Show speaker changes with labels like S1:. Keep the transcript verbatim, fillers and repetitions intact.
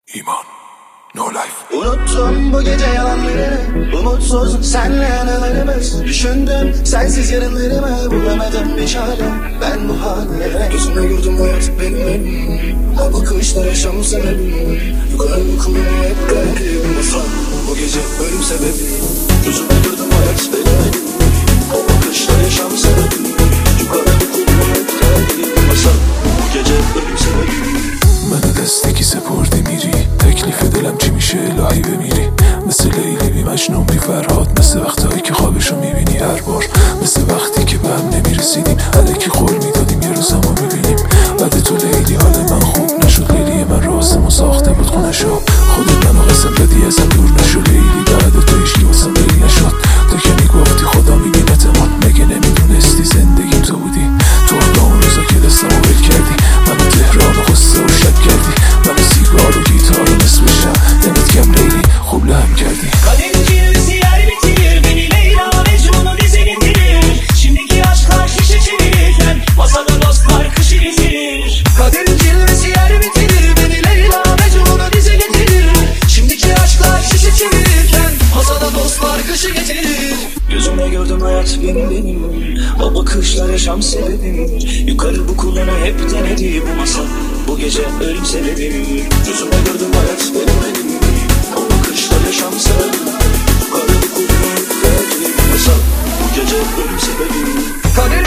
S1: İman, no life.
S2: Unuttum bu gece yalanlarını, umutsuz senle anılarımız. Düşündüm sensiz yarınlarımı, bulamadım bir çare. Ben bu hallere gözümle gördüm hayat benim elim. O bakışlar yaşam sebebim. Yukarı uykumu hep derdim. Masal bu gece ölüm sebebi. Gözümle gördüm hayat benim elim. O bakışlar yaşam sebebim. Yukarı uykumu hep derdim. Masal bu gece ölüm sebebi.
S1: Mənə dəstək isə por demiri. Təklif edələm ki میشه الهی بمیری. مثل لیلی بی مجنون بی فرهاد. مثل وقتایی که خوابشو میبینی هر بار. مثل وقتی که به هم نمیرسیدیم الکی قول میدادیم یه روز ما ببینیم. بعد تو لیلی حال من خوب نشد. لیلی من رازمو ساخته بود خونشو. خودت منو قسم دادی ازم دور نشو لیلی. بعد تو هیچکی واسم دلی نشد. تو که میگفتی خدا میبینتمون. مگه نمیدونستی زندگیم تو بودی. تو اون روزا که دستمو ول کردی. منو تهران و قصه و شب کردی. منو سیگار و گیتار و نصف شب. دمت گم لیلی خوب لهم کردی.
S3: Kaderin cilvesi yer bitirir. Beni Leyla Mecnun'u dize getirir. Şimdiki aşklar şişe çevirirken masada dostlar kışı getirir.
S2: Kaderin cilvesi yer bitirir. Beni Leyla Mecnun'u dize getirir. Şimdiki aşklar şişe çevirirken masada dostlar kışı getirir. Gözümle gördüm hayat benim benim. O bakışlar yaşam sebebim. Yukarı bu kulağına hep denedi bu masal. Bu gece ölüm sebebim. Gözümle gördüm hayat benim benim. O bakışlar yaşam sebebim. Yukarı bu kulağına hep denedi bu masal. Bu gece ölüm sebebim. Kaderin